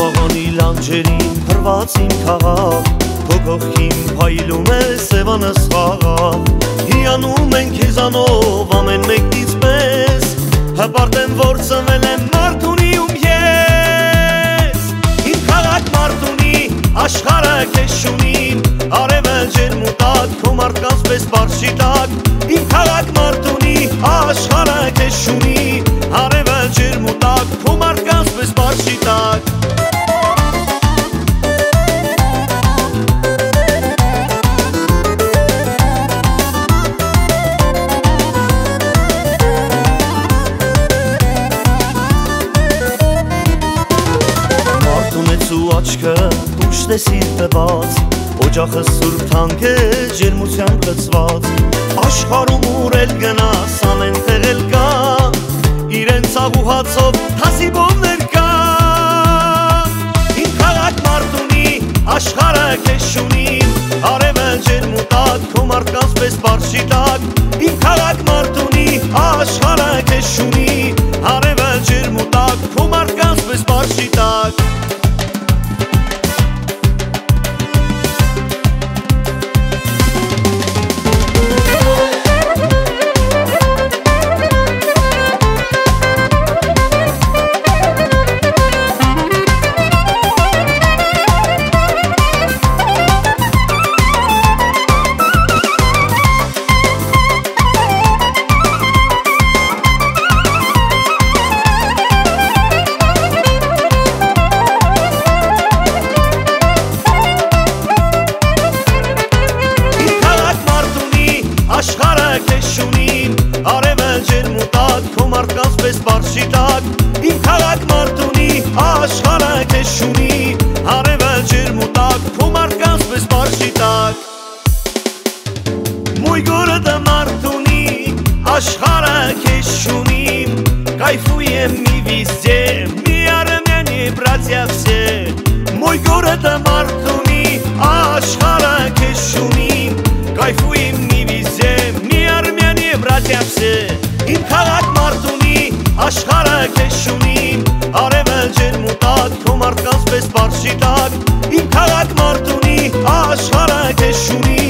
Վաղանի լանջերին փրված իմ քաղաք, քո կողքին փայլում է սևանս խաղաղ։ Հիանում են քեզանով ամեն մեկից պես, հպարտ եմ որ ծնվել եմ Մարտունիում ես։ Իմ քաղաք Մարտունի, աշխարհը քեզ շունին, արևը ջերմուտակ, քո մարդկանց պես բարձի տակ։ Իմ քաղաք Մարտունի, աշխարհը քեզ շունի, արևը ջերմուտակ, քո մարդկանց պես բարձի տակ։ Աչքը ուշտ է սիրտը բաց, օջախը սուրբ թանկ է ջերմությամբ լցված։ Աշխարհում ուր էլ գնաս ամեն տեղ էլ կա, իրեն ցավ ու հացով հասիբովներ կա։ Իմ քաղաք Մարտունի, աշխարհը քեզ շունին, արևը ջերմուտակ, քո մարդկանց պես բարձի տակ։ Իմ քաղաք Մարտունի, աշխարհը քեզ շունի, արևը ջերմուտակ, քո մարդկանց պես բարձի տակ։ Աշխարհը քեզ շունին, արևը ջերմուտակ, քո մարդկանց պես բարձի տակ։ Իմ քաղաք Մարտունի, աշխարհը քեզ շունի, արևը ջերմուտակ, քո մարդկանց պես բարձի տակ։ Мой город Мարտունի, աշխարհը քեզ շունին, кайфуем мы везде, мы армяне, братья все. Мой город Мարտունի, աշխարհը քեզ շունին, кайфуем мы везде, мы армяне, братья все. Իմ քաղաք Մարտունի, աշխարհը քեզ շունին, արևը ջերմուտակ, քո մարդկանց պես բարձի տակ։ Իմ քաղաք Մարտունի, աշխարհը քեզ շունի,